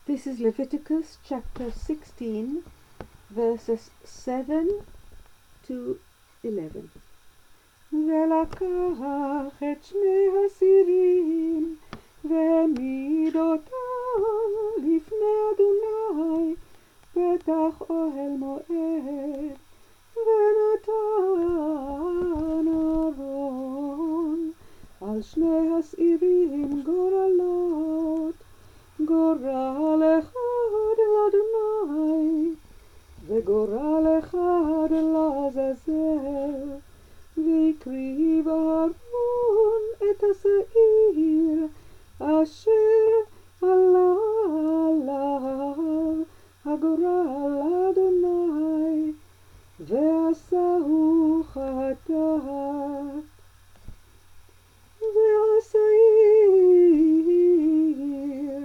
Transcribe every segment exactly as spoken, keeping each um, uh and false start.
This is Leviticus chapter sixteen, verses seven to eleven. ולקח את שני הסירים והעמיד אותם לפני אדוני פתח אוהל מועד, ונתן אהרון על שני הסירים גורלות, גורל אחד לאדוני וגורל אחד לעזאזל. והקריב אהרון את השעיר אשר עלה עליו הגורל לאדוני, ועשהו חטאת. והשעיר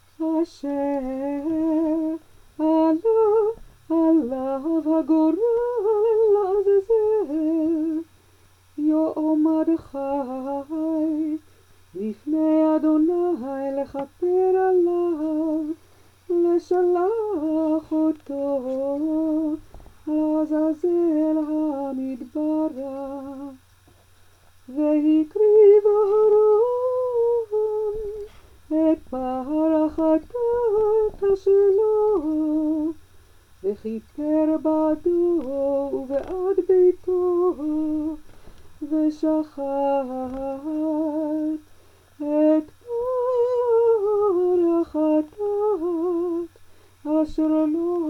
אשר עלה עליו הגורל לעזאזל יעמוד חי לפני אדוני לכפר עליו, לשלח אותו לעזאזל המדברה. והקריב אהרון את פר החטאת שלו, וכיפר בעדו ובעד ביתו, ושחט את פר החטאת אשר לו